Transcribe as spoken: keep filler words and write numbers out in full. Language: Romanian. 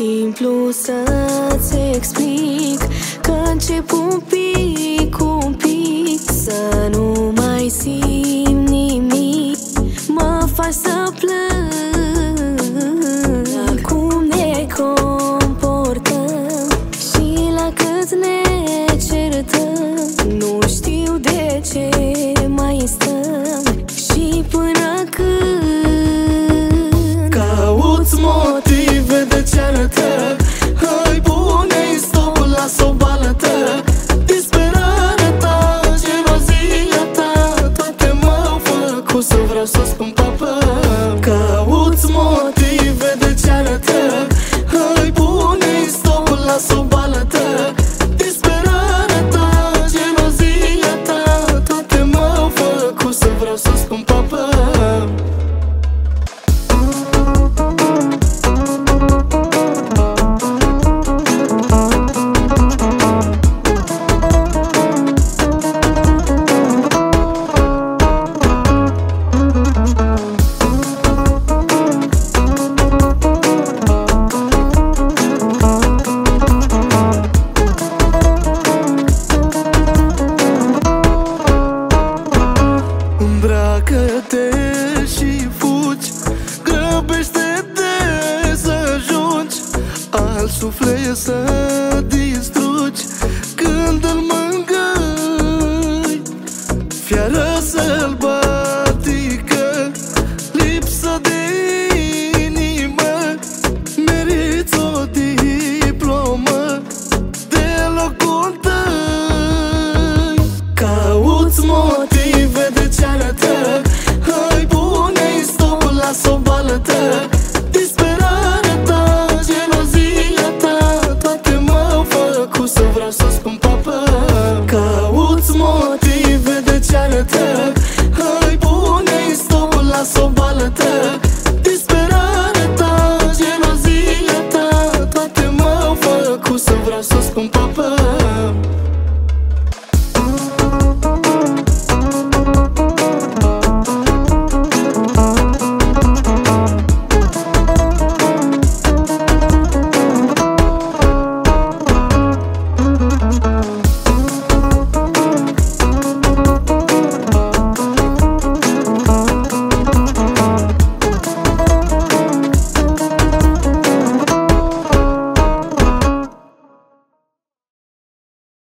simplu să-ți explic că încep un pic, un pic să nu mai simt nimic. Mă faci să plâng la cum ne comportăm și la cât ne certăm. Nu știu de ce mai stăm și până când cauți motive de ceartă. Hai bune-i stop, las-o balătă. Disperarea ta, gelozia ta, toate m-au făcut să vreau să spun papă. Cauți motive de ceartă. Hai bune-i stop, las-o balătă. Disperarea ta, gelozia ta, toate m-au făcut să vreau să spun papă. Îmbracă-te și fugi, grăbește-te să ajungi, alt suflet să distrugi. Când îl mângâi, fiară să-l bagi.